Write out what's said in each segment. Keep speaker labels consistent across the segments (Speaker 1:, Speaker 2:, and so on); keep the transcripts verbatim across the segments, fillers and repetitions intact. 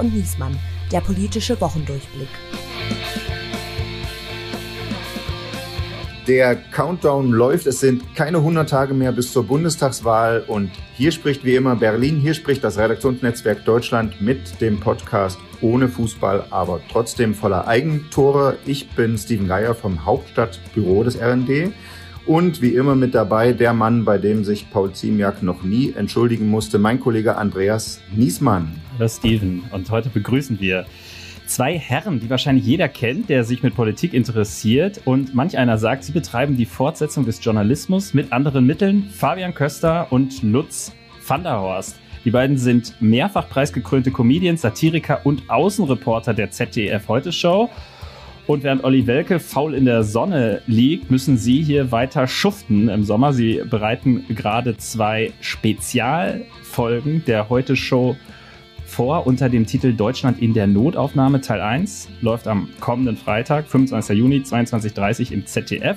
Speaker 1: und Niesmann, der politische Wochendurchblick.
Speaker 2: Der Countdown läuft, es sind keine hundert Tage mehr bis zur Bundestagswahl und hier spricht wie immer Berlin, hier spricht das Redaktionsnetzwerk Deutschland mit dem Podcast ohne Fußball, aber trotzdem voller Eigentore. Ich bin Steven Geier vom Hauptstadtbüro des R N D und wie immer mit dabei der Mann, bei dem sich Paul Ziemiak noch nie entschuldigen musste, mein Kollege Andreas Niesmann.
Speaker 3: Hallo Steven, und heute begrüßen wir zwei Herren, die wahrscheinlich jeder kennt, der sich mit Politik interessiert, und manch einer sagt, sie betreiben die Fortsetzung des Journalismus mit anderen Mitteln. Fabian Köster und Lutz van der Horst. Die beiden sind mehrfach preisgekrönte Comedians, Satiriker und Außenreporter der Z D F-Heute-Show. Und während Olli Welke faul in der Sonne liegt, müssen sie hier weiter schuften im Sommer. Sie bereiten gerade zwei Spezialfolgen der Heute-Show vor unter dem Titel Deutschland in der Notaufnahme. Teil eins läuft am kommenden Freitag, fünfundzwanzigsten Juni, zweiundzwanzig Uhr dreißig im Z D F.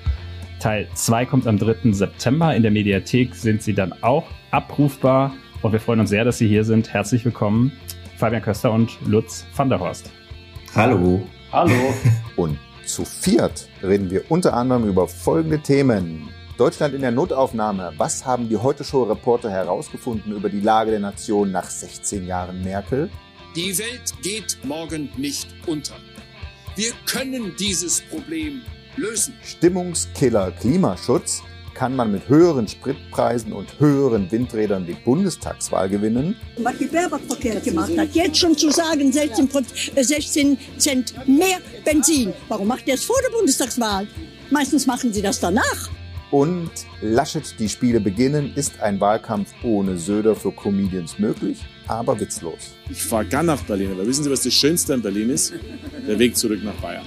Speaker 3: Teil zwei kommt am dritten September. In der Mediathek sind sie dann auch abrufbar. Und wir freuen uns sehr, dass Sie hier sind. Herzlich willkommen, Fabian Köster und Lutz van der Horst.
Speaker 4: Hallo.
Speaker 2: Hallo. Und zu viert reden wir unter anderem über folgende Themen. Deutschland in der Notaufnahme. Was haben die Heute-Show-Reporter herausgefunden über die Lage der Nation nach sechzehn Jahren Merkel?
Speaker 5: Die Welt geht morgen nicht unter. Wir können dieses Problem lösen.
Speaker 2: Stimmungskiller Klimaschutz. Kann man mit höheren Spritpreisen und höheren Windrädern die Bundestagswahl gewinnen?
Speaker 6: Was die Baerbock verkehrt gemacht hat, jetzt schon zu sagen, sechzehn Cent mehr Benzin. Warum macht ihr es vor der Bundestagswahl? Meistens machen sie das danach.
Speaker 2: Und Laschet, die Spiele beginnen, ist ein Wahlkampf ohne Söder für Comedians möglich, aber witzlos.
Speaker 7: Ich fahre gern nach Berlin, aber wissen Sie, was das Schönste an Berlin ist? Der Weg zurück nach Bayern.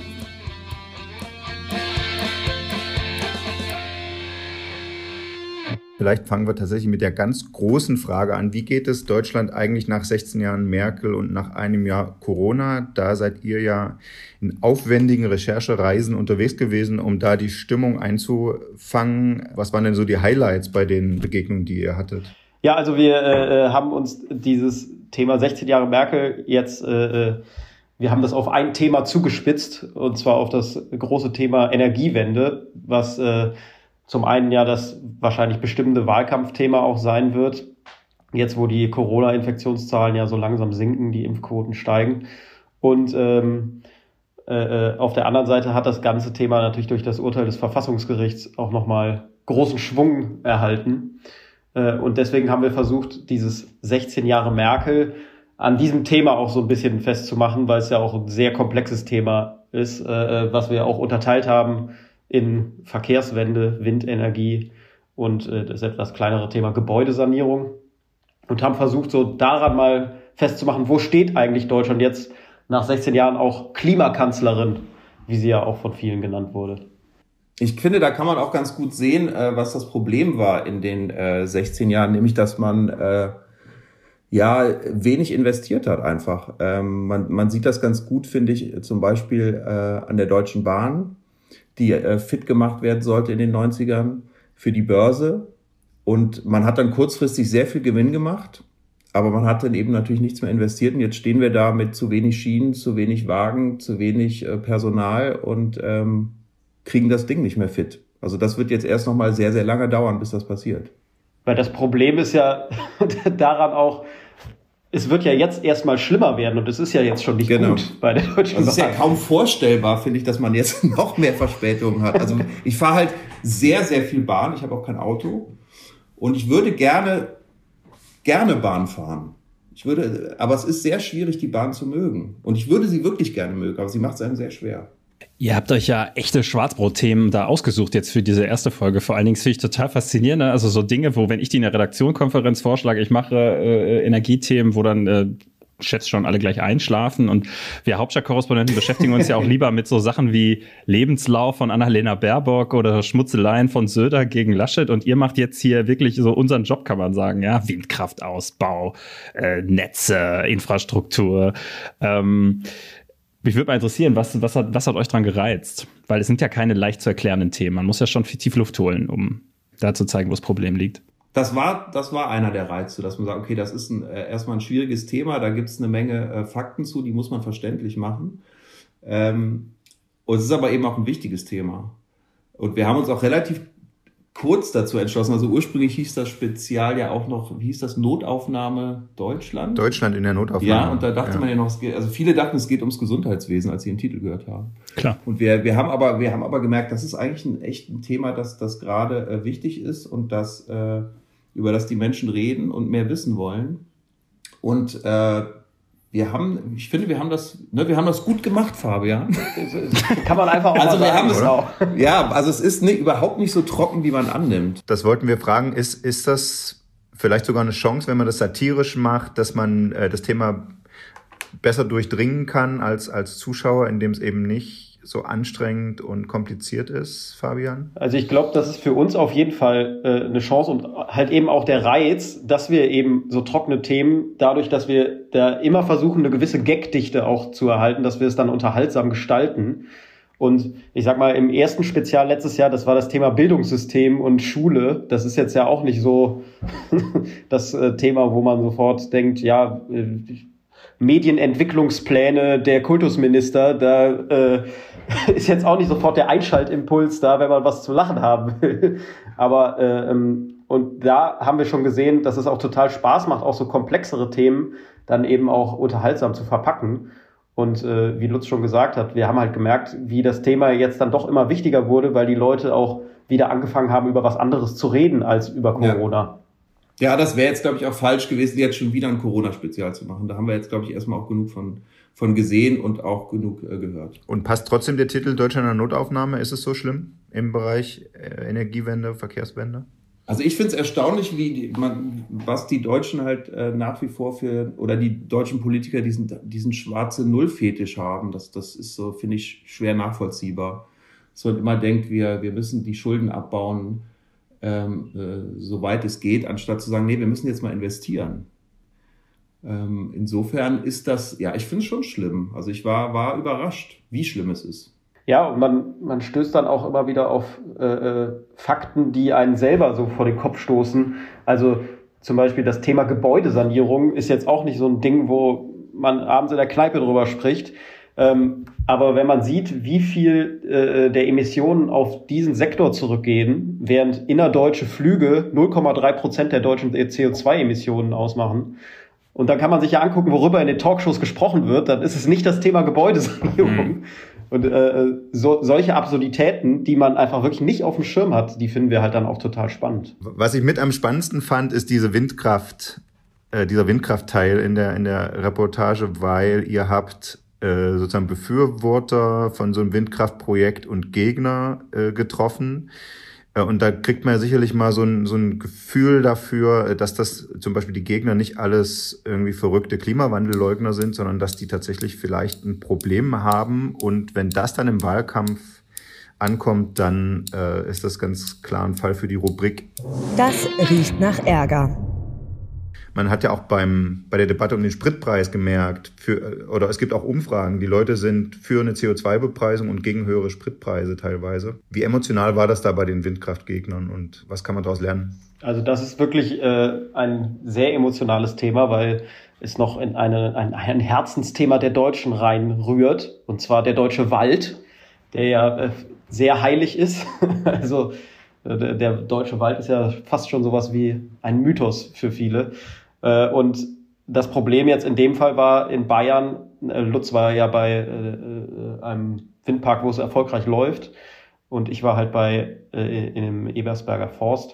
Speaker 2: Vielleicht fangen wir tatsächlich mit der ganz großen Frage an. Wie geht es Deutschland eigentlich nach sechzehn Jahren Merkel und nach einem Jahr Corona? Da seid ihr ja in aufwendigen Recherchereisen unterwegs gewesen, um da die Stimmung einzufangen. Was waren denn so die Highlights bei den Begegnungen, die ihr hattet?
Speaker 8: Ja, also wir äh, haben uns dieses Thema sechzehn Jahre Merkel jetzt, äh, wir haben das auf ein Thema zugespitzt, und zwar auf das große Thema Energiewende, was äh, zum einen ja das wahrscheinlich bestimmende Wahlkampfthema auch sein wird, jetzt wo die Corona-Infektionszahlen ja so langsam sinken, die Impfquoten steigen. Und ähm, äh, auf der anderen Seite hat das ganze Thema natürlich durch das Urteil des Verfassungsgerichts auch nochmal großen Schwung erhalten. Äh, und deswegen haben wir versucht, dieses sechzehn Jahre Merkel an diesem Thema auch so ein bisschen festzumachen, weil es ja auch ein sehr komplexes Thema ist, äh, was wir auch unterteilt haben in Verkehrswende, Windenergie und äh, das etwas kleinere Thema Gebäudesanierung, und haben versucht, so daran mal festzumachen, wo steht eigentlich Deutschland jetzt nach sechzehn Jahren auch Klimakanzlerin, wie sie ja auch von vielen genannt wurde.
Speaker 4: Ich finde, da kann man auch ganz gut sehen, äh, was das Problem war in den äh, sechzehn Jahren, nämlich dass man äh, ja wenig investiert hat einfach. Ähm, man, man sieht das ganz gut, finde ich, zum Beispiel äh, an der Deutschen Bahn, die äh, fit gemacht werden sollte in den neunzigern für die Börse. Und man hat dann kurzfristig sehr viel Gewinn gemacht, aber man hat dann eben natürlich nichts mehr investiert. Und jetzt stehen wir da mit zu wenig Schienen, zu wenig Wagen, zu wenig äh, Personal und ähm, kriegen das Ding nicht mehr fit. Also das wird jetzt erst noch mal sehr, sehr lange dauern, bis das passiert.
Speaker 8: Weil das Problem ist ja daran auch, es wird ja jetzt erstmal schlimmer werden, und es ist ja jetzt schon nicht genau gut bei der Deutschen Bahn.
Speaker 4: Es ist ja kaum vorstellbar, finde ich, dass man jetzt noch mehr Verspätungen hat. Also ich fahre halt sehr, sehr viel Bahn. Ich habe auch kein Auto. Und ich würde gerne, gerne Bahn fahren. Ich würde, aber es ist sehr schwierig, die Bahn zu mögen. Und ich würde sie wirklich gerne mögen, aber sie macht es einem sehr schwer.
Speaker 3: Ihr habt euch ja echte Schwarzbrot-Themen da ausgesucht jetzt für diese erste Folge. Vor allen Dingen finde ich total faszinierend. Ne? Also so Dinge, wo, wenn ich die in der Redaktionkonferenz vorschlage, ich mache äh, Energiethemen, wo dann äh, schätzt schon alle gleich einschlafen. Und wir Hauptstadtkorrespondenten beschäftigen uns ja auch lieber mit so Sachen wie Lebenslauf von Annalena Baerbock oder Schmutzeleien von Söder gegen Laschet. Und ihr macht jetzt hier wirklich so unseren Job, kann man sagen. Ja, Windkraftausbau, äh, Netze, Infrastruktur. Ähm, mich würde mal interessieren, was, was, hat, was hat euch dran gereizt? Weil es sind ja keine leicht zu erklärenden Themen. Man muss ja schon viel Tiefluft holen, um da zu zeigen, wo das Problem liegt.
Speaker 4: das war, das war einer der Reize, dass man sagt, okay, das ist ein, äh, erstmal ein schwieriges Thema, da gibt's eine Menge äh, Fakten zu, die muss man verständlich machen. Ähm, und es ist aber eben auch ein wichtiges Thema. Und wir haben uns auch relativ kurz dazu entschlossen. Also ursprünglich hieß das Spezial ja auch noch, wie hieß das, Notaufnahme Deutschland?
Speaker 2: Deutschland in der Notaufnahme.
Speaker 4: Ja, und da dachte
Speaker 2: ja.
Speaker 4: man ja noch, es geht, also viele dachten, es geht ums Gesundheitswesen, als sie den Titel gehört haben.
Speaker 3: Klar.
Speaker 4: Und wir, wir haben aber, wir haben aber gemerkt, das ist eigentlich ein echt ein Thema, das, das gerade äh, wichtig ist und das, äh, über das die Menschen reden und mehr wissen wollen. Und, äh, wir haben, ich finde, wir haben das, ne, wir haben das gut gemacht, Fabian.
Speaker 8: Kann man einfach auch
Speaker 4: also
Speaker 8: mal
Speaker 4: wir
Speaker 8: sagen,
Speaker 4: haben es
Speaker 8: oder?
Speaker 4: auch. Ja, also es ist nicht, überhaupt nicht so trocken, wie man annimmt.
Speaker 2: Das wollten wir fragen, ist, ist das vielleicht sogar eine Chance, wenn man das satirisch macht, dass man äh, das Thema besser durchdringen kann als, als Zuschauer, indem es eben nicht so anstrengend und kompliziert ist, Fabian?
Speaker 8: Also ich glaube, das ist für uns auf jeden Fall äh, eine Chance und halt eben auch der Reiz, dass wir eben so trockene Themen, dadurch, dass wir da immer versuchen, eine gewisse Gagdichte auch zu erhalten, dass wir es dann unterhaltsam gestalten. Und ich sag mal, im ersten Spezial letztes Jahr, das war das Thema Bildungssystem und Schule. Das ist jetzt ja auch nicht so das äh, Thema, wo man sofort denkt, ja, äh, Medienentwicklungspläne der Kultusminister, da äh, ist jetzt auch nicht sofort der Einschaltimpuls da, wenn man was zu lachen haben will. Aber äh, und da haben wir schon gesehen, dass es auch total Spaß macht, auch so komplexere Themen dann eben auch unterhaltsam zu verpacken. Und äh, wie Lutz schon gesagt hat, wir haben halt gemerkt, wie das Thema jetzt dann doch immer wichtiger wurde, weil die Leute auch wieder angefangen haben, über was anderes zu reden als über Corona.
Speaker 4: Ja. Ja, das wäre jetzt, glaube ich, auch falsch gewesen, jetzt schon wieder ein Corona-Spezial zu machen. Da haben wir jetzt, glaube ich, erstmal auch genug von, von gesehen und auch genug äh, gehört.
Speaker 2: Und passt trotzdem der Titel Deutschland in der Notaufnahme? Ist es so schlimm im Bereich äh, Energiewende, Verkehrswende?
Speaker 4: Also ich finde es erstaunlich, wie die, man, was die Deutschen halt äh, nach wie vor für, oder die deutschen Politiker diesen, diesen schwarze Null-Fetisch haben. Das, das ist so, finde ich, schwer nachvollziehbar. Dass man immer denkt, wir, wir müssen die Schulden abbauen, Ähm, äh, soweit es geht, anstatt zu sagen, nee, wir müssen jetzt mal investieren. Ähm, insofern ist das, ja, ich finde es schon schlimm. Also ich war, war überrascht, wie schlimm es ist.
Speaker 8: Ja, und man, man stößt dann auch immer wieder auf äh, äh, Fakten, die einen selber so vor den Kopf stoßen. Also zum Beispiel das Thema Gebäudesanierung ist jetzt auch nicht so ein Ding, wo man abends in der Kneipe drüber spricht. Ähm, aber wenn man sieht, wie viel äh, der Emissionen auf diesen Sektor zurückgehen, während innerdeutsche Flüge null Komma drei Prozent der deutschen C O zwei Emissionen ausmachen, und dann kann man sich ja angucken, worüber in den Talkshows gesprochen wird, dann ist es nicht das Thema Gebäudesanierung. Mhm. Und äh, so, solche Absurditäten, die man einfach wirklich nicht auf dem Schirm hat, die finden wir halt dann auch total spannend.
Speaker 2: Was ich mit am spannendsten fand, ist diese Windkraft, äh, dieser Windkraftteil in der, in der Reportage, weil ihr habt äh, sozusagen Befürworter von so einem Windkraftprojekt und Gegner äh, getroffen. Äh, und da kriegt man ja sicherlich mal so ein, so ein Gefühl dafür, dass das zum Beispiel die Gegner nicht alles irgendwie verrückte Klimawandelleugner sind, sondern dass die tatsächlich vielleicht ein Problem haben. Und wenn das dann im Wahlkampf ankommt, dann äh, ist das ganz klar ein Fall für die Rubrik.
Speaker 1: Das riecht nach Ärger.
Speaker 2: Man hat ja auch beim bei der Debatte um den Spritpreis gemerkt, für, oder es gibt auch Umfragen, die Leute sind für eine C O zwei Bepreisung und gegen höhere Spritpreise teilweise. Wie emotional war das da bei den Windkraftgegnern und was kann man daraus lernen?
Speaker 8: Also das ist wirklich äh, ein sehr emotionales Thema, weil es noch in eine, ein, ein Herzensthema der Deutschen reinrührt, und zwar der deutsche Wald, der ja äh, sehr heilig ist. Also der, der deutsche Wald ist ja fast schon sowas wie ein Mythos für viele. Und das Problem jetzt in dem Fall war in Bayern, Lutz war ja bei einem Windpark, wo es erfolgreich läuft, und ich war halt bei in dem Ebersberger Forst,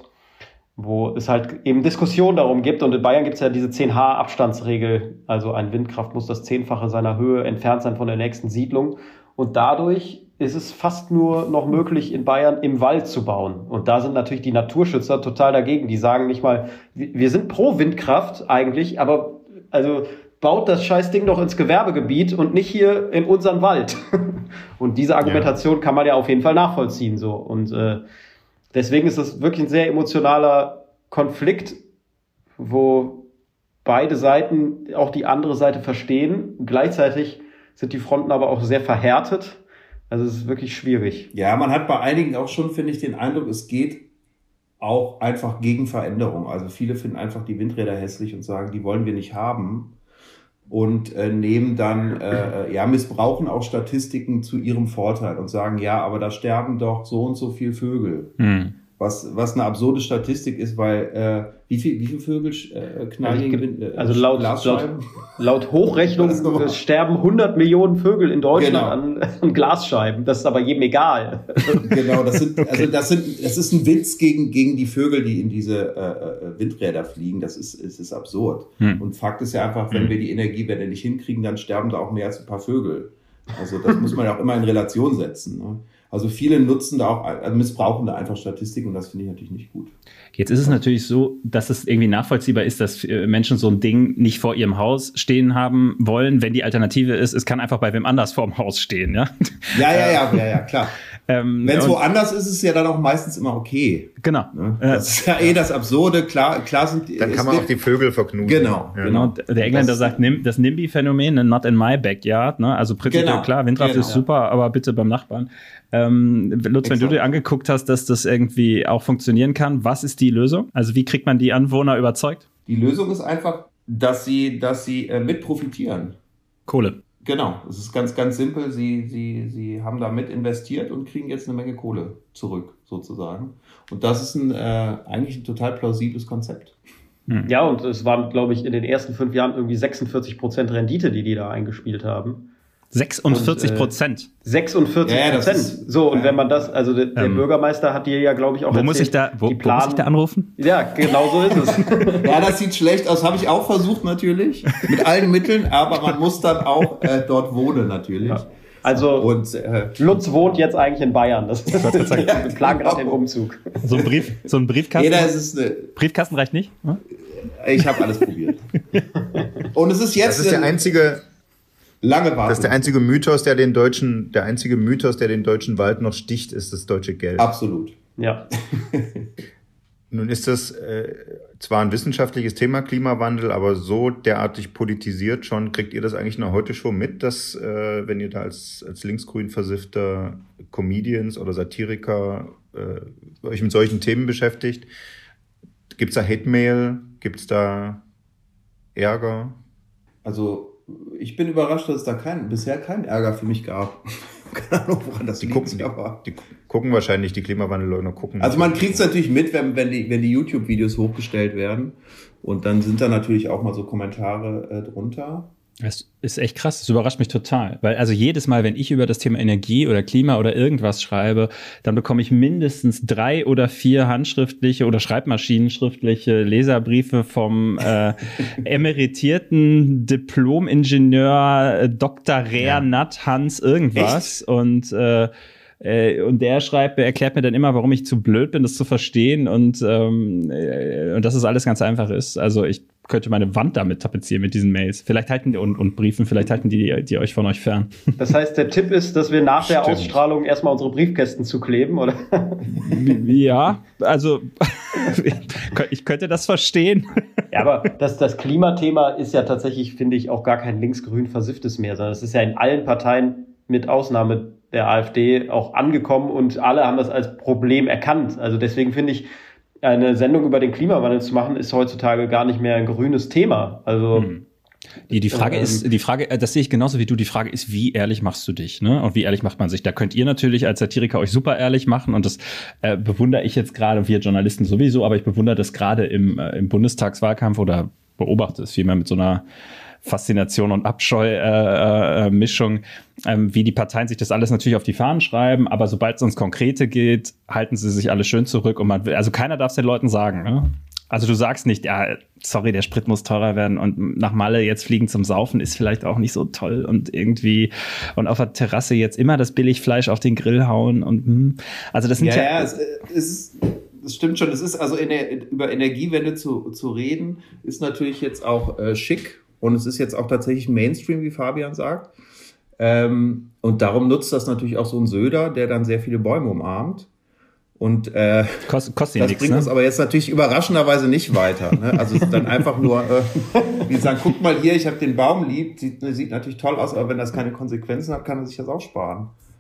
Speaker 8: wo es halt eben Diskussionen darum gibt. Und in Bayern gibt es ja diese zehn H Abstandsregel, also ein Windkraft muss das Zehnfache seiner Höhe entfernt sein von der nächsten Siedlung. Und dadurch ist es fast nur noch möglich, in Bayern im Wald zu bauen. Und da sind natürlich die Naturschützer total dagegen. Die sagen nicht mal, wir sind pro Windkraft eigentlich, aber also baut das Scheißding doch ins Gewerbegebiet und nicht hier in unseren Wald. Und diese Argumentation ja. kann man ja auf jeden Fall nachvollziehen. So. Und äh, deswegen ist das wirklich ein sehr emotionaler Konflikt, wo beide Seiten auch die andere Seite verstehen. Gleichzeitig sind die Fronten aber auch sehr verhärtet. Also es ist wirklich schwierig.
Speaker 4: Ja, man hat bei einigen auch schon, finde ich, den Eindruck, es geht auch einfach gegen Veränderung. Also viele finden einfach die Windräder hässlich und sagen, die wollen wir nicht haben. Und äh, nehmen dann, äh, ja, missbrauchen auch Statistiken zu ihrem Vorteil und sagen, ja, aber da sterben doch so und so viel Vögel. Hm. Was, was eine absurde Statistik ist, weil äh, wie viel, wie viele Vögel äh, knallen gegen
Speaker 8: äh, Also laut, laut, laut Hochrechnung sterben hundert Millionen Vögel in Deutschland genau. an, an Glasscheiben. Das ist aber jedem egal.
Speaker 4: Genau, das sind, also das sind, das ist ein Witz gegen, gegen die Vögel, die in diese äh, Windräder fliegen. Das ist, es ist absurd. Hm. Und Fakt ist ja einfach, wenn hm. wir die Energiewende nicht hinkriegen, dann sterben da auch mehr als ein paar Vögel. Also das muss man ja auch immer in Relation setzen. Ne? Also viele nutzen da auch, also missbrauchen da einfach Statistiken und das finde ich natürlich nicht gut.
Speaker 3: Jetzt ist es natürlich so, dass es irgendwie nachvollziehbar ist, dass Menschen so ein Ding nicht vor ihrem Haus stehen haben wollen, wenn die Alternative ist, es kann einfach bei wem anders vor dem Haus stehen, ja?
Speaker 4: Ja, ja, ja, ja, ja, klar. Ähm, wenn es woanders ist, ist es ja dann auch meistens immer okay.
Speaker 3: Genau.
Speaker 4: Ne? Das ist ja eh das Absurde. Klar, klar sind
Speaker 2: Dann kann man auch die Vögel verknusen.
Speaker 4: Genau.
Speaker 3: Ja. Genau. Der Engländer das, sagt, das NIMBY-Phänomen, not in my backyard. Ne? Also prinzipiell genau. klar, Windkraft genau. ist super, aber bitte beim Nachbarn. Ähm, Lutz, wenn du dir angeguckt hast, dass das irgendwie auch funktionieren kann, was ist die Lösung? Also wie kriegt man die Anwohner überzeugt?
Speaker 4: Die Lösung ist einfach, dass sie, dass sie äh, mit profitieren.
Speaker 3: Kohle.
Speaker 4: Genau, es ist ganz, ganz simpel. Sie, sie, sie haben da mit investiert und kriegen jetzt eine Menge Kohle zurück, sozusagen. Und das ist ein, äh, eigentlich ein total plausibles Konzept.
Speaker 8: Hm. Ja, und es waren, glaube ich, in den ersten fünf Jahren irgendwie sechsundvierzig Prozent Rendite, die die da eingespielt haben.
Speaker 3: sechsundvierzig Prozent.
Speaker 8: Äh, sechsundvierzig Prozent. Ja, ja, so, und ja. wenn man das, also der, der ähm, Bürgermeister hat dir ja, glaube ich, auch
Speaker 3: wo erzählt, muss ich da, wo, Plan, wo muss ich da anrufen?
Speaker 8: Ja, genau so ist es.
Speaker 4: Ja, das sieht schlecht aus. Habe ich auch versucht, natürlich. Mit allen Mitteln. Aber man muss dann auch äh, dort wohnen, natürlich. Ja.
Speaker 8: Also, und, äh, Lutz wohnt jetzt eigentlich in Bayern. Das ist sagen, ja, wir planen gerade den Umzug.
Speaker 3: So ein Brief, so ein Briefkasten.
Speaker 4: Jeder ist es eine,
Speaker 3: Briefkasten reicht nicht? Hm?
Speaker 4: Ich habe alles probiert. Und es ist jetzt.
Speaker 2: Das ist der einzige.
Speaker 4: Lange warten.
Speaker 2: Das ist der einzige Mythos, der den deutschen, der einzige Mythos, der den deutschen Wald noch sticht, ist das deutsche Geld.
Speaker 4: Absolut.
Speaker 8: Ja.
Speaker 2: Nun ist das äh, zwar ein wissenschaftliches Thema, Klimawandel, aber so derartig politisiert schon. Kriegt ihr das eigentlich noch heute schon mit, dass, äh, wenn ihr da als, als linksgrün versiffter Comedians oder Satiriker äh, euch mit solchen Themen beschäftigt, gibt's da Hate-Mail? Gibt's da Ärger?
Speaker 4: Also, ich bin überrascht, dass es da kein, bisher keinen Ärger für mich gab. Keine Ahnung, woran das
Speaker 2: die
Speaker 4: liegt.
Speaker 2: Gucken,
Speaker 4: aber
Speaker 2: die, die gucken wahrscheinlich, die Klimawandelleugner gucken.
Speaker 4: Also man kriegt es natürlich mit, wenn, wenn die, wenn die YouTube-Videos hochgestellt werden. Und dann sind da natürlich auch mal so Kommentare äh, drunter.
Speaker 3: Das ist echt krass, das überrascht mich total. Weil also jedes Mal, wenn ich über das Thema Energie oder Klima oder irgendwas schreibe, dann bekomme ich mindestens drei oder vier handschriftliche oder schreibmaschinenschriftliche Leserbriefe vom äh, emeritierten Diplom-Ingenieur äh, Doktor Rer ja. Nat Hans irgendwas. Echt? Und äh, Äh, und der schreibt, er erklärt mir dann immer, warum ich zu blöd bin, das zu verstehen und, ähm, äh, und dass es alles ganz einfach ist. Also ich könnte meine Wand damit tapezieren mit diesen Mails. Vielleicht halten die und, und Briefen, vielleicht halten die, die euch von euch fern.
Speaker 8: Das heißt, der Tipp ist, dass wir nach der Stimmt. Ausstrahlung erstmal unsere Briefkästen zukleben, oder?
Speaker 3: Ja, also ich könnte das verstehen.
Speaker 8: Ja, aber das, das Klimathema ist ja tatsächlich, finde ich, auch gar kein linksgrün versifftes mehr, sondern es ist ja in allen Parteien mit Ausnahme der AfD auch angekommen und alle haben das als Problem erkannt. Also deswegen finde ich, eine Sendung über den Klimawandel zu machen, ist heutzutage gar nicht mehr ein grünes Thema. Also hm.
Speaker 3: Die, die Frage ähm, ist, die Frage, das sehe ich genauso wie du, die Frage ist, wie ehrlich machst du dich, ne? Und wie ehrlich macht man sich? Da könnt ihr natürlich als Satiriker euch super ehrlich machen und das äh, bewundere ich jetzt gerade, wir Journalisten sowieso, aber ich bewundere das gerade im, äh, im Bundestagswahlkampf oder beobachte es vielmehr mit so einer Faszination und Abscheu-Mischung, äh, äh, ähm, wie die Parteien sich das alles natürlich auf die Fahnen schreiben, aber sobald es ums Konkrete geht, halten sie sich alle schön zurück und man will, also keiner darf es den Leuten sagen, ne? Also du sagst nicht, ja, sorry, der Sprit muss teurer werden und nach Malle jetzt fliegen zum Saufen ist vielleicht auch nicht so toll und irgendwie und auf der Terrasse jetzt immer das Billigfleisch auf den Grill hauen und hm. Also das sind ja...
Speaker 4: Ja, ja, es, es ist, das stimmt schon, es ist also in der, über Energiewende zu, zu reden, ist natürlich jetzt auch äh, schick und es ist jetzt auch tatsächlich Mainstream, wie Fabian sagt. Ähm, und darum nutzt das natürlich auch so ein Söder, der dann sehr viele Bäume umarmt. Und äh,
Speaker 3: Kost, kostet
Speaker 4: das
Speaker 3: nix,
Speaker 4: bringt
Speaker 3: ne?
Speaker 4: uns aber jetzt natürlich überraschenderweise nicht weiter. Ne? Also dann einfach nur, äh, wie sagen, guck mal hier, ich habe den Baum lieb, sieht, sieht natürlich toll aus, aber wenn das keine Konsequenzen hat, kann er sich das auch sparen.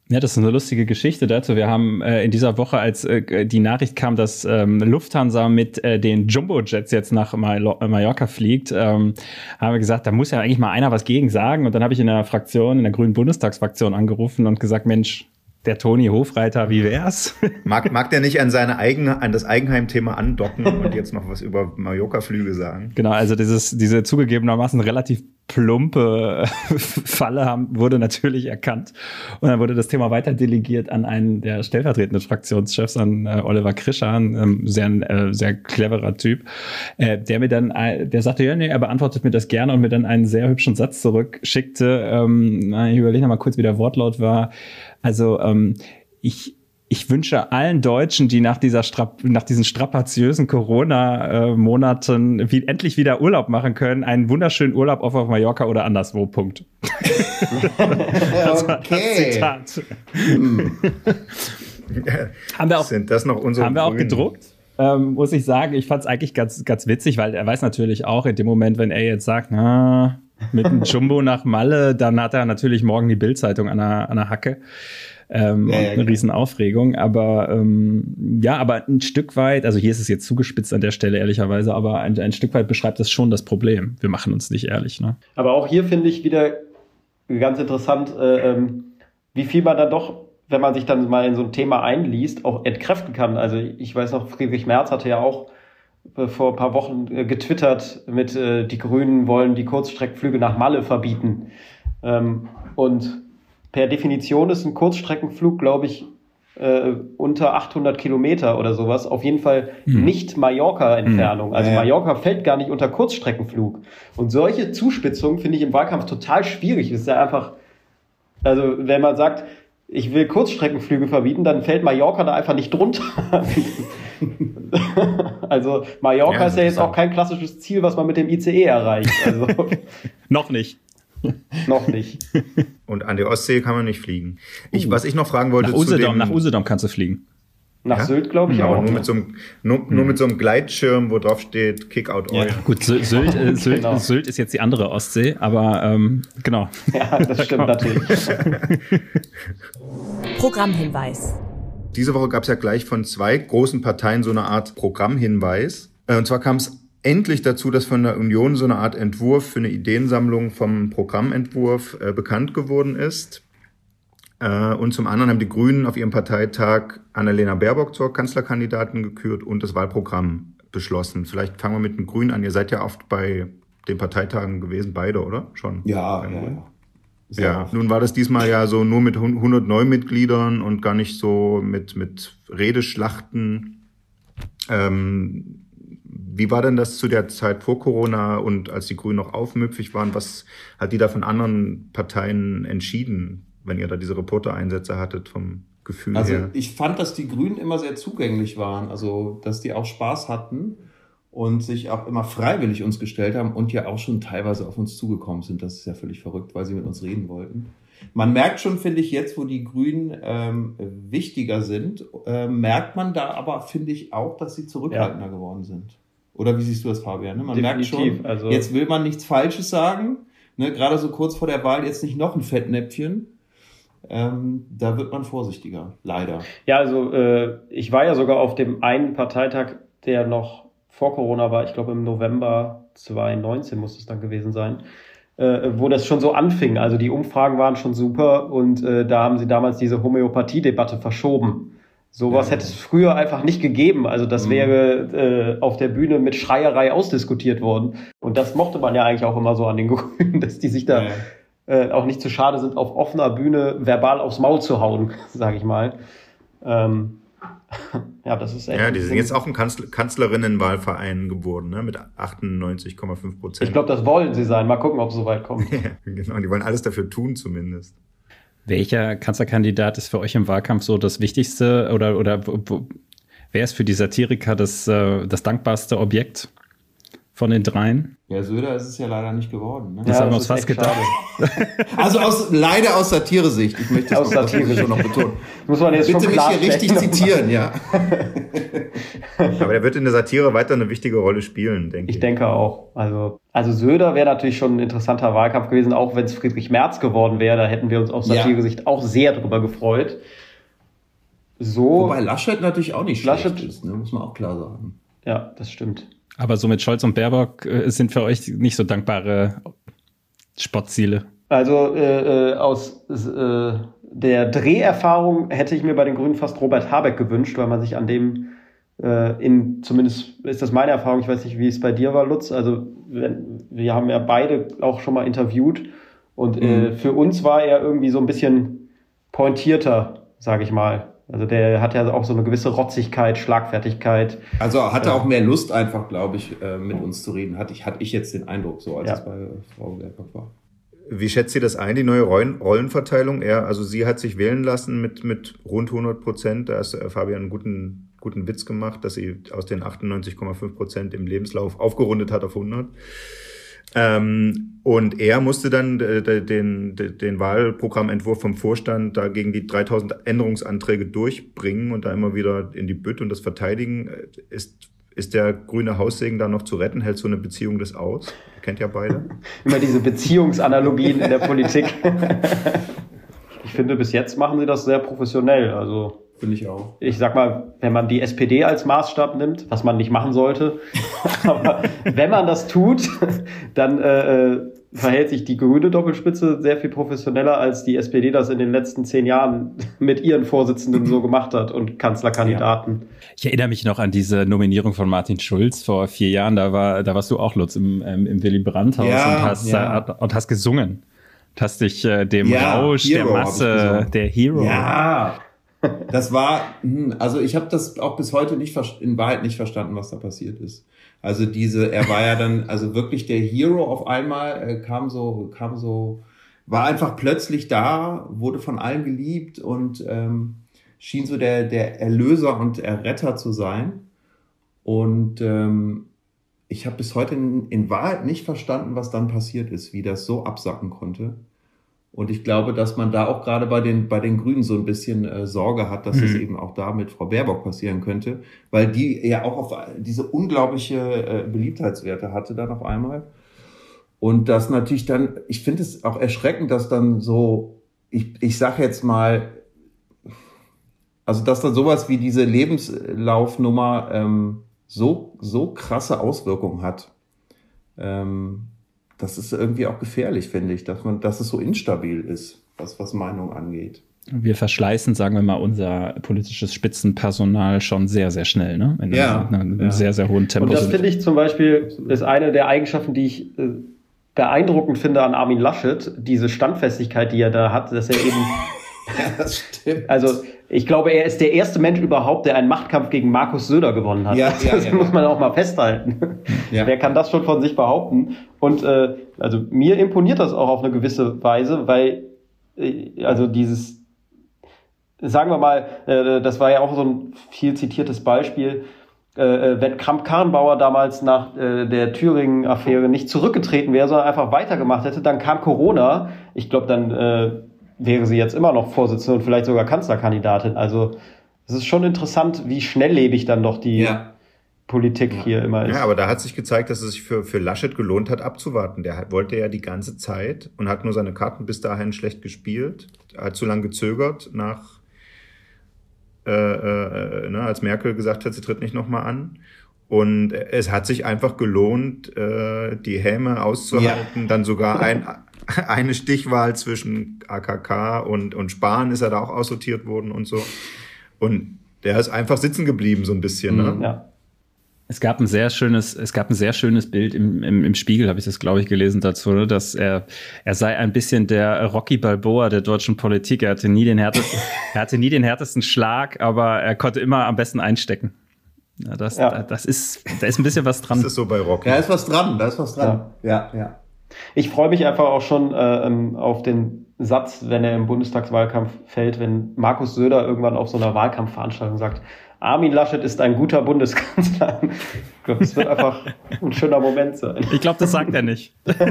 Speaker 3: Ja, das ist eine lustige Geschichte dazu. Wir haben äh, in dieser Woche, als äh, die Nachricht kam, dass ähm, Lufthansa mit äh, den Jumbo-Jets jetzt nach Mal- Mallorca fliegt, ähm, haben wir gesagt, da muss ja eigentlich mal einer was gegen sagen. Und dann habe ich in der Fraktion, in der Grünen Bundestagsfraktion angerufen und gesagt, Mensch, der Toni Hofreiter, wie wär's?
Speaker 2: Mag, mag der nicht an seine eigene, an das Eigenheim-Thema andocken und jetzt noch was über Mallorca-Flüge sagen?
Speaker 3: Genau, also dieses, diese zugegebenermaßen relativ plumpe Falle haben, wurde natürlich erkannt. Und dann wurde das Thema weiter delegiert an einen der stellvertretenden Fraktionschefs, an äh, Oliver Krischer, ein ähm, sehr, äh, sehr cleverer Typ, äh, der mir dann, äh, der sagte, ja, nee, er beantwortet mir das gerne und mir dann einen sehr hübschen Satz zurückschickte. Ähm, ich überlege noch mal kurz, wie der Wortlaut war. Also ähm, ich Ich wünsche allen Deutschen, die nach dieser Strap- nach diesen strapaziösen Corona-Monaten wie endlich wieder Urlaub machen können, einen wunderschönen Urlaub auf, auf Mallorca oder anderswo. Punkt. Das war das Zitat. haben wir auch,
Speaker 2: Sind das noch unsere
Speaker 3: haben wir auch
Speaker 2: Grünen?
Speaker 3: gedruckt? Ähm, muss ich sagen, ich fand es eigentlich ganz, ganz witzig, weil er weiß natürlich auch in dem Moment, wenn er jetzt sagt, na, mit dem Jumbo nach Malle, dann hat er natürlich morgen die Bild-Zeitung an der, an der Hacke. Ähm,
Speaker 4: ja, ja,
Speaker 3: eine
Speaker 4: ja.
Speaker 3: Riesenaufregung, aber ähm, ja, aber ein Stück weit, also hier ist es jetzt zugespitzt an der Stelle ehrlicherweise, aber ein, ein Stück weit beschreibt das schon das Problem. Wir machen uns nicht ehrlich, ne?
Speaker 8: Aber auch hier finde ich wieder ganz interessant, äh, ähm, wie viel man dann doch, wenn man sich dann mal in so ein Thema einliest, auch entkräften kann. Also ich weiß noch, Friedrich Merz hatte ja auch äh, vor ein paar Wochen äh, getwittert mit, äh, die Grünen wollen die Kurzstreckenflüge nach Malle verbieten. Ähm, und per Definition ist ein Kurzstreckenflug, glaube ich, äh, unter achthundert Kilometer oder sowas. Auf jeden Fall
Speaker 3: Hm.
Speaker 8: nicht Mallorca-Entfernung. Also
Speaker 4: Ja, ja.
Speaker 8: Mallorca fällt gar nicht unter Kurzstreckenflug. Und solche Zuspitzungen finde ich im Wahlkampf total schwierig. Es ist ja einfach, also wenn man sagt, ich will Kurzstreckenflüge verbieten, dann fällt Mallorca da einfach nicht drunter. Also Mallorca
Speaker 2: Ja,
Speaker 8: ist ja jetzt
Speaker 2: interessant.
Speaker 8: auch kein klassisches Ziel, was man mit dem I C E erreicht. Also
Speaker 3: Noch nicht.
Speaker 8: noch nicht.
Speaker 2: Und an der Ostsee kann man nicht fliegen. Ich, was ich noch fragen wollte
Speaker 3: Nach
Speaker 2: zu
Speaker 3: Usedom,
Speaker 2: dem,
Speaker 3: nach Usedom kannst du fliegen.
Speaker 8: Nach
Speaker 2: Ja?
Speaker 8: Sylt, glaube ich,
Speaker 2: aber
Speaker 8: auch.
Speaker 2: nur mit so einem, nur, nur mit so einem Gleitschirm, wo drauf steht Kick out
Speaker 8: Ja.
Speaker 2: Oil.
Speaker 3: Gut, Sylt, Sylt, äh, Sylt,
Speaker 8: Genau.
Speaker 3: Sylt ist jetzt die andere Ostsee, aber ähm, genau.
Speaker 8: Ja, das stimmt natürlich.
Speaker 1: Programmhinweis.
Speaker 2: Diese Woche gab es ja gleich von zwei großen Parteien so eine Art Programmhinweis. Äh, Und zwar kam es endlich dazu, dass von der Union so eine Art Entwurf für eine Ideensammlung vom Programmentwurf äh, bekannt geworden ist. Äh, und zum anderen haben die Grünen auf ihrem Parteitag Annalena Baerbock zur Kanzlerkandidatin gekürt und das Wahlprogramm beschlossen. Vielleicht fangen wir mit den Grünen an. Ihr seid ja oft bei den Parteitagen gewesen, beide, oder? Schon?
Speaker 4: Ja,
Speaker 2: Bei den
Speaker 4: ja,
Speaker 2: Grünen?
Speaker 4: ja. Sehr
Speaker 2: Ja,
Speaker 4: oft.
Speaker 2: nun war das diesmal ja so nur mit hundert Neumitgliedern und gar nicht so mit, mit Redeschlachten. Ähm, wie war denn das zu der Zeit vor Corona und als die Grünen noch aufmüpfig waren? Was hat die da von anderen Parteien entschieden, wenn ihr da diese Reportereinsätze hattet vom Gefühl
Speaker 4: Also
Speaker 2: her?
Speaker 4: ich fand, dass die Grünen immer sehr zugänglich waren, also dass die auch Spaß hatten und sich auch immer freiwillig uns gestellt haben und ja auch schon teilweise auf uns zugekommen sind. Das ist ja völlig verrückt, weil sie mit uns reden wollten. Man merkt schon, finde ich, jetzt, wo die Grünen ähm, wichtiger sind, äh, merkt man da aber, finde ich, auch, dass sie zurückhaltender geworden sind. Oder wie siehst du das, Fabian? Ne? Man
Speaker 8: Definitiv,
Speaker 4: merkt schon,
Speaker 8: also-
Speaker 4: jetzt will man nichts Falsches sagen, ne? Gerade so kurz vor der Wahl jetzt nicht noch ein Fettnäpfchen. Ähm, da wird man vorsichtiger, leider.
Speaker 8: Ja, also äh, ich war ja sogar auf dem einen Parteitag, der noch vor Corona war, ich glaube im November zwanzig neunzehn muss es dann gewesen sein, äh, wo das schon so anfing. Also die Umfragen waren schon super und äh, da haben sie damals diese Homöopathie-Debatte verschoben. Sowas
Speaker 4: Ja.
Speaker 8: hätte es früher einfach nicht gegeben. Also das
Speaker 4: Mhm.
Speaker 8: wäre äh, auf der Bühne mit Schreierei ausdiskutiert worden. Und das mochte man ja eigentlich auch immer so an den Grünen, dass die sich da
Speaker 4: Ja.
Speaker 8: äh, auch nicht zu schade sind, auf offener Bühne verbal aufs Maul zu hauen, sage ich mal. Ähm, ja, das ist echt.
Speaker 2: Ja, die sind jetzt auch ein Kanzler- Kanzlerinnenwahlverein geworden, ne? Mit achtundneunzig Komma fünf Prozent.
Speaker 8: Ich glaube, das wollen sie sein. Mal gucken, ob es so weit kommt.
Speaker 2: Ja, genau, die wollen alles dafür tun zumindest.
Speaker 3: Welcher Kanzlerkandidat ist für euch im Wahlkampf so das Wichtigste oder, oder wo, wo, wer ist für die Satiriker das, äh, das dankbarste Objekt von den dreien?
Speaker 4: Ja, Söder ist es ja leider nicht geworden. Ne?
Speaker 3: Das
Speaker 8: ja,
Speaker 3: haben wir uns fast gedacht.
Speaker 4: Also aus, leider aus Satire-Sicht. Ich möchte das noch, schon noch betonen.
Speaker 8: Muss man jetzt
Speaker 4: Bitte
Speaker 8: schon
Speaker 4: mich hier richtig zitieren, ja.
Speaker 2: Aber der wird in der Satire weiter eine wichtige Rolle spielen, denke ich.
Speaker 8: Ich denke auch. Also, also Söder wäre natürlich schon ein interessanter Wahlkampf gewesen, auch wenn es Friedrich Merz geworden wäre. Da hätten wir uns aus Satire-Sicht ja. auch sehr drüber gefreut. So.
Speaker 4: Wobei Laschet natürlich auch nicht schlecht
Speaker 8: Laschet
Speaker 4: ist, ne? Muss man auch klar sagen.
Speaker 8: Ja, das stimmt.
Speaker 3: Aber so mit Scholz und Baerbock äh, sind für euch nicht so dankbare Spottziele.
Speaker 8: Also äh, aus äh, der Dreherfahrung hätte ich mir bei den Grünen fast Robert Habeck gewünscht, weil man sich an dem äh, in, zumindest ist das meine Erfahrung, ich weiß nicht, wie es bei dir war, Lutz, also wenn, wir haben ja beide auch schon mal interviewt und mhm. äh, für uns war er irgendwie so ein bisschen pointierter, sage ich mal. Also der hat ja auch so eine gewisse Rotzigkeit, Schlagfertigkeit.
Speaker 4: Also hatte
Speaker 8: ja.
Speaker 4: auch mehr Lust einfach, glaube ich, mit uns zu reden. Hatte ich, hatte ich jetzt den Eindruck, so als ja. es bei Frau Baerbock war.
Speaker 2: Wie schätzt sie das ein, die neue Rollen, Rollenverteilung? Er, also sie hat sich wählen lassen mit, mit rund hundert Prozent. Da ist Fabian einen guten, guten Witz gemacht, dass sie aus den achtundneunzig Komma fünf Prozent im Lebenslauf aufgerundet hat auf hundert. Ähm, und er musste dann äh, den, den, den Wahlprogrammentwurf vom Vorstand da gegen die dreitausend Änderungsanträge durchbringen und da immer wieder in die Bütt und das verteidigen. Ist, ist der grüne Haussegen da noch zu retten? Hält so eine Beziehung das aus? Ihr kennt ja beide.
Speaker 8: Immer diese Beziehungsanalogien in der Politik. Ich finde, bis jetzt machen sie das sehr professionell. Also
Speaker 4: finde ich auch.
Speaker 8: Ich sag mal, wenn man die S P D als Maßstab nimmt, was man nicht machen sollte, aber wenn man das tut, dann äh, verhält sich die grüne Doppelspitze sehr viel professioneller, als die S P D das in den letzten zehn Jahren mit ihren Vorsitzenden so gemacht hat und Kanzlerkandidaten. Ja.
Speaker 3: Ich erinnere mich noch an diese Nominierung von Martin Schulz vor vier Jahren. Da war, da warst du auch, Lutz, im, ähm, im Willy Brandt-Haus
Speaker 4: ja,
Speaker 3: und, hast,
Speaker 4: ja.
Speaker 3: äh, und hast gesungen. Du hast dich äh, dem
Speaker 4: ja,
Speaker 3: Rausch
Speaker 4: Hero,
Speaker 3: der Masse, der Hero.
Speaker 4: Ja. Das war, also ich habe das auch bis heute nicht in Wahrheit nicht verstanden, was da passiert ist. Also diese, er war ja dann, also wirklich der Hero auf einmal, äh, kam so, kam so, war einfach plötzlich da, wurde von allen geliebt und ähm, schien so der der Erlöser und Erretter zu sein. Und ähm, ich habe bis heute in, in Wahrheit nicht verstanden, was dann passiert ist, wie das so absacken konnte. Und ich glaube, dass man da auch gerade bei den bei den Grünen so ein bisschen äh, Sorge hat, dass es mhm. eben auch da mit Frau Baerbock passieren könnte, weil die ja auch auf diese unglaubliche äh, Beliebtheitswerte hatte dann auf einmal. Und das natürlich dann, ich finde es auch erschreckend, dass dann so, ich ich sag jetzt mal, also dass dann sowas wie diese Lebenslaufnummer ähm, so so krasse Auswirkungen hat. Ähm, Das ist irgendwie auch gefährlich, finde ich, dass man, dass es so instabil ist, was, was Meinung angeht.
Speaker 3: Wir verschleißen, sagen wir mal, unser politisches Spitzenpersonal schon sehr, sehr schnell, ne? In
Speaker 4: ja,
Speaker 3: einem
Speaker 4: ja.
Speaker 3: sehr, sehr hohen Tempo.
Speaker 8: Und das finde ich zum Beispiel, ist eine der Eigenschaften, die ich äh, beeindruckend finde an Armin Laschet, diese Standfestigkeit, die er da hat, dass er eben
Speaker 4: ja, das stimmt.
Speaker 8: Also ich glaube, er ist der erste Mensch überhaupt, der einen Machtkampf gegen Markus Söder gewonnen hat.
Speaker 4: Ja, ja,
Speaker 8: das
Speaker 4: ja,
Speaker 8: muss
Speaker 4: ja.
Speaker 8: man auch mal festhalten.
Speaker 4: Ja.
Speaker 8: Wer kann das schon von sich behaupten? Und äh, also mir imponiert das auch auf eine gewisse Weise, weil äh, also dieses, sagen wir mal, äh, das war ja auch so ein viel zitiertes Beispiel, äh, wenn Kramp-Karrenbauer damals nach äh, der Thüringen-Affäre nicht zurückgetreten wäre, sondern einfach weitergemacht hätte, dann kam Corona. Ich glaube, dann äh, wäre sie jetzt immer noch Vorsitzende und vielleicht sogar Kanzlerkandidatin. Also es ist schon interessant, wie schnelllebig dann doch die
Speaker 4: ja.
Speaker 8: Politik
Speaker 4: ja.
Speaker 8: hier immer ist.
Speaker 2: Ja, aber da hat sich gezeigt, dass es sich für, für Laschet gelohnt hat, abzuwarten. Der hat, wollte ja die ganze Zeit und hat nur seine Karten bis dahin schlecht gespielt, hat zu lange gezögert nach, äh, äh, ne, als Merkel gesagt hat, sie tritt nicht nochmal an. Und es hat sich einfach gelohnt, äh, die Häme auszuhalten, ja. dann sogar ein eine Stichwahl zwischen A K K und, und Spahn ist er da auch aussortiert worden und so. Und der ist einfach sitzen geblieben, so ein bisschen, ne?
Speaker 8: Ja.
Speaker 3: Es gab ein sehr schönes, es gab ein sehr schönes Bild im, im, im Spiegel, habe ich das, glaube ich, gelesen dazu, ne? Dass er, er sei ein bisschen der Rocky Balboa der deutschen Politik. Er hatte nie den härtesten, er hatte nie den härtesten Schlag, aber er konnte immer am besten einstecken. Ja, das, ja. das ist, da ist ein bisschen was dran.
Speaker 2: Das ist so bei Rocky.
Speaker 4: Da ist was dran, da ist was dran. Ja, ja. ja.
Speaker 8: Ich freue mich einfach auch schon äh, auf den Satz, wenn er im Bundestagswahlkampf fällt, wenn Markus Söder irgendwann auf so einer Wahlkampfveranstaltung sagt, Armin Laschet ist ein guter Bundeskanzler. Ich glaube, es wird einfach ein schöner Moment sein.
Speaker 3: Ich glaube, das sagt er nicht.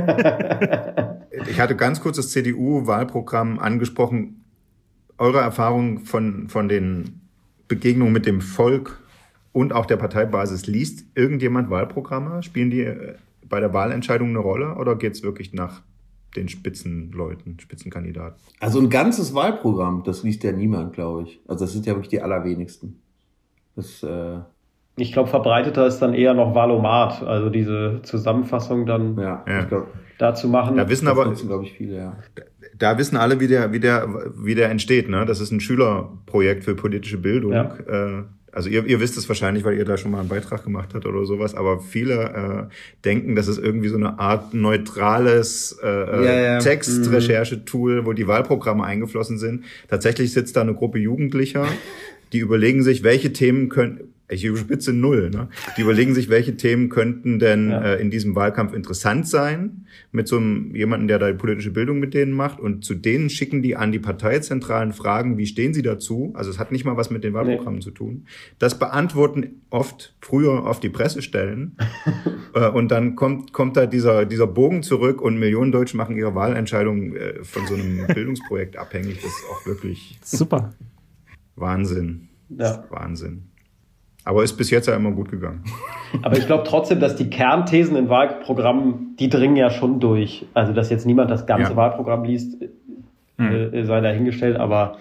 Speaker 2: Ich hatte ganz kurz das C D U-Wahlprogramm angesprochen. Eure Erfahrung von, von den Begegnungen mit dem Volk und auch der Parteibasis, liest irgendjemand Wahlprogramme? Spielen die bei der Wahlentscheidung eine Rolle oder geht es wirklich nach den Spitzenleuten, Spitzenkandidaten?
Speaker 4: Also ein ganzes Wahlprogramm, das liest ja niemand, glaube ich. Also das sind ja wirklich die allerwenigsten. Das, äh
Speaker 8: ich glaube, verbreiteter ist dann eher noch Wahlomat, also diese Zusammenfassung dann
Speaker 4: ja,
Speaker 2: ja.
Speaker 4: Ich glaub,
Speaker 8: da zu machen.
Speaker 2: Da wissen
Speaker 4: das
Speaker 2: aber,
Speaker 4: nutzen, glaube ich, viele, ja.
Speaker 2: Da wissen alle, wie der, wie der, wie der entsteht, ne? Das ist ein Schülerprojekt für politische Bildung.
Speaker 8: Ja.
Speaker 2: Äh, Also ihr, ihr wisst es wahrscheinlich, weil ihr da schon mal einen Beitrag gemacht habt oder sowas, aber viele äh, denken, das ist irgendwie so eine Art neutrales äh,
Speaker 4: ja, ja.
Speaker 2: Textrecherchetool, wo die Wahlprogramme eingeflossen sind. Tatsächlich sitzt da eine Gruppe Jugendlicher, die überlegen sich, welche Themen können, ich überspitze null, ne? Die überlegen sich, welche Themen könnten denn
Speaker 8: ja.
Speaker 2: äh, in diesem Wahlkampf interessant sein, mit so einem jemanden, der da die politische Bildung mit denen macht, und zu denen schicken die an die parteizentralen Fragen, wie stehen sie dazu? Also es hat nicht mal was mit den Wahlprogrammen nee. zu tun. Das beantworten oft, früher oft die Pressestellen äh, und dann kommt kommt da dieser dieser Bogen zurück und Millionen Deutsche machen ihre Wahlentscheidung äh, von so einem Bildungsprojekt abhängig. Das ist auch wirklich
Speaker 3: super.
Speaker 2: Wahnsinn.
Speaker 8: Ja.
Speaker 2: Wahnsinn. Aber ist bis jetzt ja immer gut gegangen.
Speaker 8: Aber ich glaube trotzdem, dass die Kernthesen in Wahlprogrammen, die dringen ja schon durch. Also, dass jetzt niemand das ganze ja. Wahlprogramm liest,
Speaker 3: hm.
Speaker 8: äh, sei dahingestellt, aber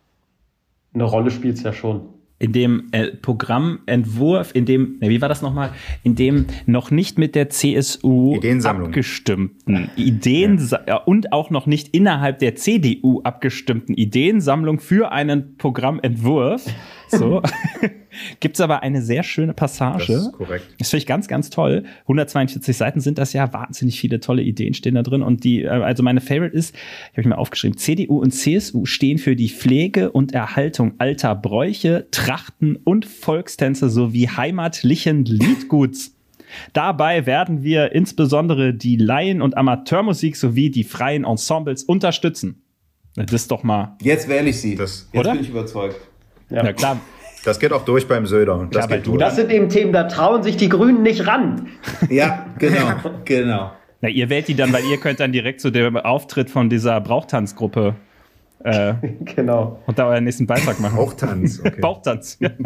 Speaker 8: eine Rolle spielt es ja schon.
Speaker 3: In dem äh, Programmentwurf, in dem, ne, wie war das nochmal? In dem noch nicht mit der C S U abgestimmten Ideen ja. und auch noch nicht innerhalb der C D U abgestimmten Ideensammlung für einen Programmentwurf. So. Gibt es aber eine sehr schöne Passage.
Speaker 2: Das ist korrekt.
Speaker 3: Das finde ich ganz, ganz toll. hundertzweiundvierzig Seiten sind das ja, wahnsinnig viele tolle Ideen stehen da drin. Und die, also meine Favorite ist, ich habe mir aufgeschrieben, C D U und C S U stehen für die Pflege und Erhaltung alter Bräuche, Trachten und Volkstänze sowie heimatlichen Liedguts. Dabei werden wir insbesondere die Laien- und Amateurmusik sowie die freien Ensembles unterstützen. Das ist doch mal...
Speaker 4: Jetzt wähle ich sie.
Speaker 2: Das,
Speaker 4: Jetzt
Speaker 3: oder?
Speaker 4: bin ich überzeugt.
Speaker 3: Ja, ja klar.
Speaker 2: Das geht auch durch beim Söder. Das,
Speaker 3: Klar,
Speaker 2: geht
Speaker 3: du,
Speaker 2: durch.
Speaker 8: Das sind eben Themen, da trauen sich die Grünen nicht ran.
Speaker 4: Ja, genau, genau.
Speaker 3: Na, ihr wählt die dann, weil ihr könnt dann direkt zu dem Auftritt von dieser Brauchtanzgruppe äh,
Speaker 8: genau.
Speaker 3: und da euren nächsten Beitrag machen.
Speaker 2: Bauchtanz, okay.
Speaker 3: Bauchtanz. Ja.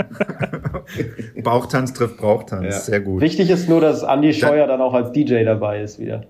Speaker 2: Bauchtanz trifft Brauchtanz,
Speaker 4: Ja.
Speaker 2: sehr gut.
Speaker 8: Wichtig ist nur, dass Andi Scheuer dann auch als D J dabei ist wieder.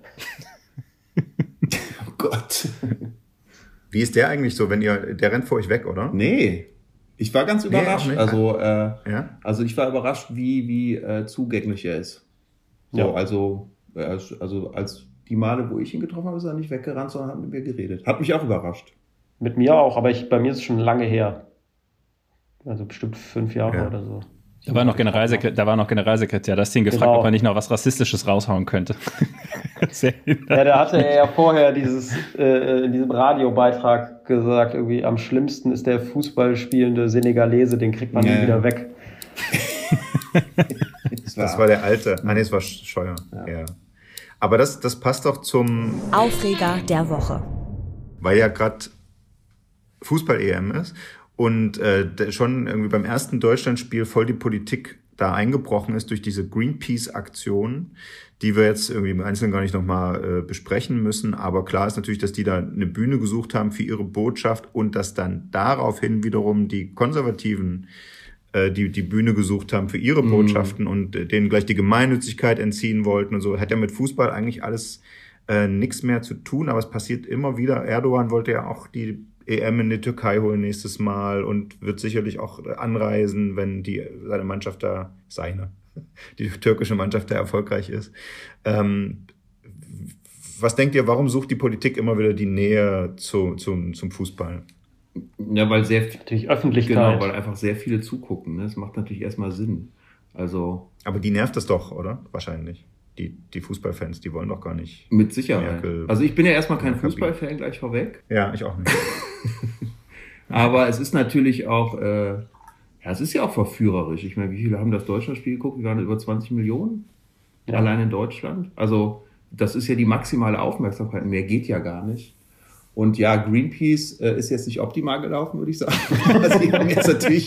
Speaker 4: Oh Gott.
Speaker 2: Wie ist der eigentlich so, wenn ihr, der rennt vor euch weg, oder?
Speaker 4: Nee. Ich war ganz überrascht.
Speaker 2: Nee,
Speaker 4: also, äh,
Speaker 2: ja?
Speaker 4: also ich war überrascht, wie, wie äh, zugänglich er ist. So,
Speaker 8: Ja.
Speaker 4: also, äh, also als die Male, wo ich ihn getroffen habe, ist er nicht weggerannt, sondern hat mit mir geredet. Hat mich auch überrascht.
Speaker 8: Mit mir auch, aber ich, bei mir ist es schon lange her. Also bestimmt fünf Jahre
Speaker 2: Ja.
Speaker 8: oder so.
Speaker 3: Da war noch Generalsekretär, da war noch Generalsekretär. Da hast du ihn gefragt,
Speaker 8: Genau.
Speaker 3: ob er nicht noch was Rassistisches raushauen könnte. Sehr
Speaker 8: Ja, der hatte ja vorher dieses, äh, in diesem Radiobeitrag gesagt, irgendwie am schlimmsten ist der Fußball spielende Senegalese, den kriegt man
Speaker 4: Ja,
Speaker 8: nie
Speaker 4: ja.
Speaker 8: wieder weg.
Speaker 2: Das war, das war der alte. Ah, nee, es war Scheuer. Ja. Ja. Aber das, das passt doch zum,
Speaker 1: Aufreger der Woche.
Speaker 2: weil ja gerade Fußball-E M ist und äh, schon irgendwie beim ersten Deutschlandspiel voll die Politik da eingebrochen ist durch diese Greenpeace-Aktion, die wir jetzt irgendwie im Einzelnen gar nicht nochmal äh, besprechen müssen. Aber klar ist natürlich, dass die da eine Bühne gesucht haben für ihre Botschaft und dass dann daraufhin wiederum die Konservativen äh, die die Bühne gesucht haben für ihre Botschaften mm. und äh, denen gleich die Gemeinnützigkeit entziehen wollten und so. Hat ja mit Fußball eigentlich alles äh, nichts mehr zu tun, aber es passiert immer wieder. Erdogan wollte ja auch die E M in die Türkei holen nächstes Mal und wird sicherlich auch anreisen, wenn die seine Mannschaft da, seine, die türkische Mannschaft da erfolgreich ist. Ähm, was denkt ihr, warum sucht die Politik immer wieder die Nähe zu, zum, zum Fußball?
Speaker 4: Ja, weil sehr
Speaker 8: Natürlich Öffentlichkeit.
Speaker 4: Genau, weil einfach sehr viele zugucken. Ne? Das macht natürlich erstmal Sinn. Also.
Speaker 2: Aber die nervt es doch, oder? Wahrscheinlich. Die, die Fußballfans, die wollen doch gar nicht.
Speaker 4: Mit Sicherheit.
Speaker 2: Merkel,
Speaker 4: also ich bin ja erstmal kein
Speaker 2: Merkel.
Speaker 4: Fußballfan, gleich vorweg.
Speaker 2: Ja, ich auch nicht.
Speaker 4: Aber es ist natürlich auch, äh, ja, es ist ja auch verführerisch. Ich meine, wie viele haben das Deutschlandspiel geguckt? Wir waren über zwanzig Millionen. Ja. Allein in Deutschland. Also das ist ja die maximale Aufmerksamkeit. Mehr geht ja gar nicht. Und ja, Greenpeace äh, ist jetzt nicht optimal gelaufen, würde ich sagen. Also die haben jetzt natürlich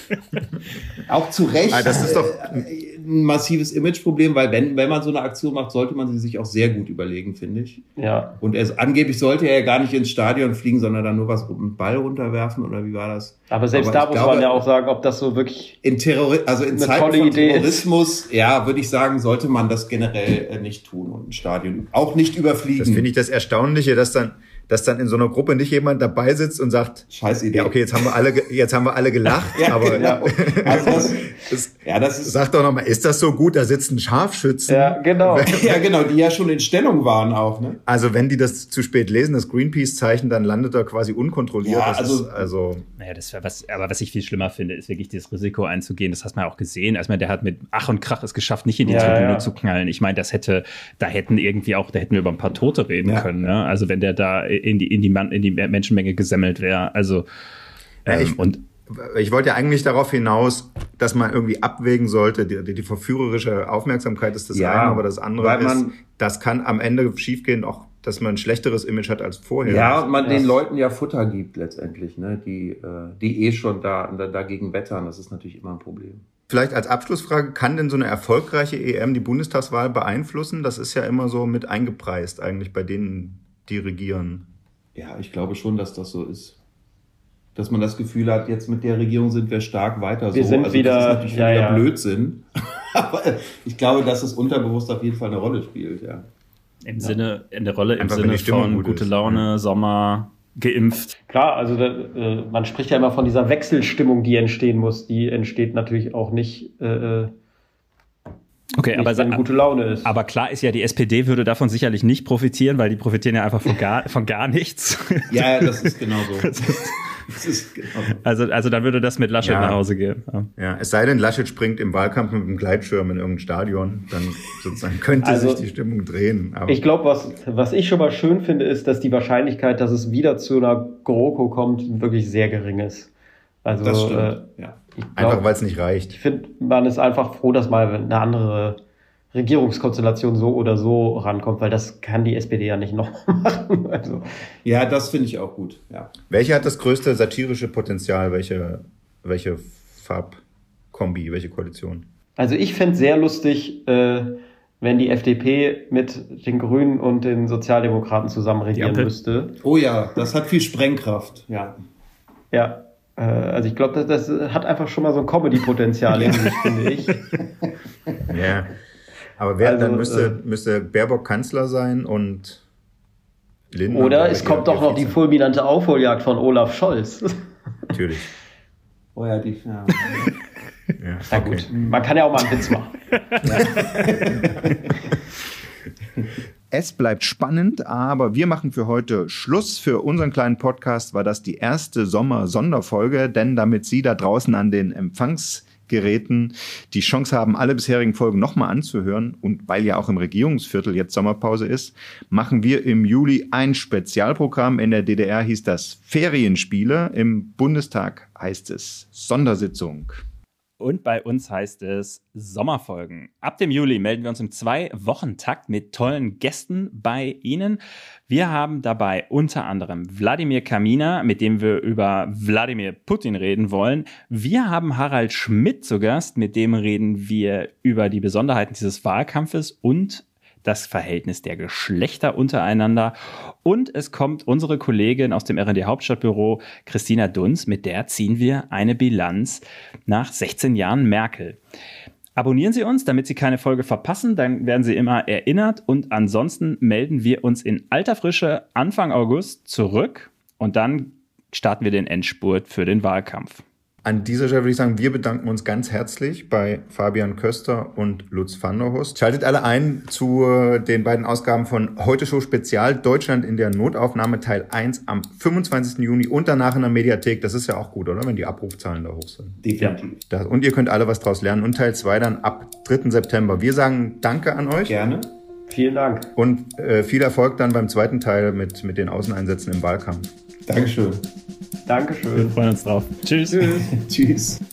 Speaker 4: auch zu Recht
Speaker 2: ah, das ist doch
Speaker 4: äh, ein massives Imageproblem, weil wenn, wenn man so eine Aktion macht, sollte man sie sich auch sehr gut überlegen, finde ich.
Speaker 8: Ja.
Speaker 4: Und es, angeblich sollte er ja gar nicht ins Stadion fliegen, sondern dann nur was einen Ball runterwerfen, oder wie war das?
Speaker 8: Aber selbst
Speaker 4: Aber
Speaker 8: da muss
Speaker 4: glaube,
Speaker 8: man ja auch sagen, ob das so wirklich
Speaker 4: in Terrori- also in
Speaker 8: eine
Speaker 4: Zeiten
Speaker 8: tolle
Speaker 4: von
Speaker 8: Idee
Speaker 4: Terrorismus, ja, würde ich sagen, sollte man das generell äh, nicht tun und ein Stadion auch nicht überfliegen.
Speaker 2: Das finde ich das Erstaunliche, dass dann, dass dann in so einer Gruppe nicht jemand dabei sitzt und sagt,
Speaker 4: scheiß Idee.
Speaker 2: Ja, okay, jetzt haben wir alle, ge- jetzt haben wir alle gelacht,
Speaker 4: ja,
Speaker 2: aber
Speaker 4: ja. Also das, das, ja, das ist,
Speaker 2: sag doch nochmal, ist das so gut? Da sitzen Scharfschützen.
Speaker 8: Ja, genau.
Speaker 4: ja, genau, die ja schon in Stellung waren auch, ne?
Speaker 2: Also wenn die das zu spät lesen, das Greenpeace-Zeichen, dann landet er quasi unkontrolliert.
Speaker 4: Ja,
Speaker 2: das
Speaker 4: also-
Speaker 2: ist, also
Speaker 3: Naja, das wär was, aber was ich viel schlimmer finde, ist wirklich das Risiko einzugehen. Das hast man ja auch gesehen. Also, ich meine, der hat mit Ach und Krach es geschafft, nicht in die
Speaker 8: Ja,
Speaker 3: Tribüne
Speaker 8: ja.
Speaker 3: zu knallen. Ich meine, das hätte, da hätten irgendwie auch, da hätten wir über ein paar Tote reden
Speaker 4: Ja.
Speaker 3: können. Ne? Also, wenn der da in die, in die, Man- in die Menschenmenge gesemmelt wäre. Also,
Speaker 2: Ja,
Speaker 3: ähm,
Speaker 2: ich-
Speaker 3: und
Speaker 2: ich wollte ja eigentlich darauf hinaus, dass man irgendwie abwägen sollte. Die, die, die verführerische Aufmerksamkeit ist das
Speaker 4: Ja,
Speaker 2: eine, aber das andere
Speaker 4: weil
Speaker 2: ist,
Speaker 4: man-
Speaker 2: das kann am Ende schiefgehen, auch, dass man ein schlechteres Image hat als vorher.
Speaker 4: Ja, und man
Speaker 8: Ja.
Speaker 4: den Leuten ja Futter gibt letztendlich, ne? Die, äh, die eh schon da, da dagegen wettern. Das ist natürlich immer ein Problem.
Speaker 2: Vielleicht als Abschlussfrage, kann denn so eine erfolgreiche E M die Bundestagswahl beeinflussen? Das ist ja immer so mit eingepreist eigentlich bei denen, die regieren.
Speaker 4: Ja, ich glaube schon, dass das so ist. Dass man das Gefühl hat, jetzt mit der Regierung sind wir stark weiter.
Speaker 8: Wir
Speaker 4: so.
Speaker 8: sind
Speaker 4: also
Speaker 8: wieder-
Speaker 4: das ist natürlich
Speaker 8: ja,
Speaker 4: wieder
Speaker 8: ja.
Speaker 4: Blödsinn. Aber ich glaube, dass es unterbewusst auf jeden Fall eine Rolle spielt, ja.
Speaker 3: im Sinne, in der Rolle, im
Speaker 2: Einfach, wenn
Speaker 3: Sinne
Speaker 2: die Stimmung
Speaker 3: von
Speaker 2: gut
Speaker 3: gute
Speaker 2: ist.
Speaker 3: Laune, Sommer, geimpft.
Speaker 8: Klar, also da, äh, man spricht ja immer von dieser Wechselstimmung, die entstehen muss. Die entsteht natürlich auch nicht, äh,
Speaker 3: Okay,
Speaker 8: nicht
Speaker 3: aber,
Speaker 8: wenn gute Laune ist.
Speaker 3: aber klar ist ja, die S P D würde davon sicherlich nicht profitieren, weil die profitieren ja einfach von gar, von gar nichts.
Speaker 4: Ja, das ist genau so. Das ist genau so.
Speaker 3: Also, also dann würde das mit Laschet
Speaker 2: Ja.
Speaker 3: nach Hause gehen. Ja.
Speaker 2: Ja, es sei denn, Laschet springt im Wahlkampf mit einem Gleitschirm in irgendein Stadion, dann sozusagen könnte
Speaker 8: Also,
Speaker 2: sich die Stimmung drehen. Aber
Speaker 8: Ich glaube, was, was ich schon mal schön finde, ist, dass die Wahrscheinlichkeit, dass es wieder zu einer GroKo kommt, wirklich sehr gering ist. Also,
Speaker 4: Das stimmt,
Speaker 8: äh,
Speaker 4: ja.
Speaker 8: ich
Speaker 2: einfach,
Speaker 8: glaub,
Speaker 2: weil es nicht reicht.
Speaker 8: ich finde, man ist einfach froh, dass mal eine andere Regierungskonstellation so oder so rankommt, weil das kann die S P D ja nicht noch machen. Also,
Speaker 4: Ja, das finde ich auch gut, ja.
Speaker 2: Welche hat das größte satirische Potenzial? Welche, welche Farbkombi, welche Koalition?
Speaker 8: also ich fände sehr lustig, äh, wenn die F D P mit den Grünen und den Sozialdemokraten zusammen regieren
Speaker 3: Ampel.
Speaker 8: müsste.
Speaker 4: Oh ja, das hat viel Sprengkraft, ja.
Speaker 8: Ja, äh, also ich glaube, das, das hat einfach schon mal so ein Comedy-Potenzial in sich, finde ich.
Speaker 2: Ja. Aber wer
Speaker 8: Also,
Speaker 2: dann müsste,
Speaker 8: äh,
Speaker 2: müsste Baerbock Kanzler sein und Lindner.
Speaker 8: Oder
Speaker 2: wäre
Speaker 8: es
Speaker 2: ihr-
Speaker 8: kommt doch
Speaker 2: ihr
Speaker 8: noch die
Speaker 2: Vize.
Speaker 8: fulminante Aufholjagd von Olaf Scholz.
Speaker 2: Natürlich.
Speaker 4: Oh ja, die, ja.
Speaker 2: Ja,
Speaker 8: Na
Speaker 2: okay.
Speaker 8: gut, man kann ja auch mal einen Witz machen.
Speaker 2: Es bleibt spannend, aber wir machen für heute Schluss. Für unseren kleinen Podcast war das die erste Sommer-Sonderfolge, denn damit Sie da draußen an den Empfangsgeräten die Chance haben, alle bisherigen Folgen nochmal anzuhören und weil ja auch im Regierungsviertel jetzt Sommerpause ist, machen wir im Juli ein Spezialprogramm. In der D D R hieß das Ferienspiele, im Bundestag heißt es Sondersitzung.
Speaker 3: Und bei uns heißt es Sommerfolgen. Ab dem Juli melden wir uns im Zwei-Wochen-Takt mit tollen Gästen bei Ihnen. Wir haben dabei unter anderem Wladimir Kaminer, mit dem wir über Wladimir Putin reden wollen. Wir haben Harald Schmidt zu Gast, mit dem reden wir über die Besonderheiten dieses Wahlkampfes und das Verhältnis der Geschlechter untereinander. Und es kommt unsere Kollegin aus dem R und D Hauptstadtbüro, Christina Dunz, mit der ziehen wir eine Bilanz nach sechzehn Jahren Merkel. Abonnieren Sie uns, damit Sie keine Folge verpassen, dann werden Sie immer erinnert. Und ansonsten melden wir uns in alter Frische Anfang August zurück und dann starten wir den Endspurt für den Wahlkampf.
Speaker 2: An dieser Stelle würde ich sagen, wir bedanken uns ganz herzlich bei Fabian Köster und Lutz van der Hust. Schaltet alle ein zu den beiden Ausgaben von Heute Show Spezial Deutschland in der Notaufnahme Teil eins am fünfundzwanzigsten Juni und danach in der Mediathek. Das ist ja auch gut, oder? Wenn die Abrufzahlen da hoch sind.
Speaker 4: Definitiv.
Speaker 2: Das, und ihr könnt alle was draus lernen. Und Teil zwei dann ab dritten September. Wir sagen Danke an euch.
Speaker 4: Gerne.
Speaker 8: Vielen Dank.
Speaker 2: Und äh, viel Erfolg dann beim zweiten Teil mit, mit den Außeneinsätzen im Wahlkampf.
Speaker 4: Dankeschön.
Speaker 8: Dankeschön.
Speaker 3: Wir freuen uns drauf. Tschüss.
Speaker 4: Tschüss.